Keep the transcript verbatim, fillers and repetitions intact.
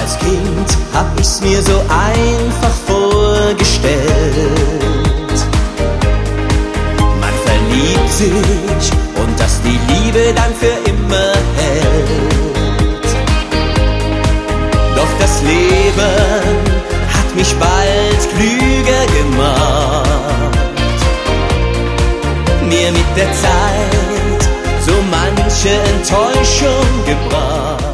Als Kind hab ich's mir so einfach vorgestellt. Man verliebt sich und dass die Liebe dann für immer hält. Doch das Leben hat mich bald klüger gemacht, mir mit der Zeit so manche Enttäuschung gebracht.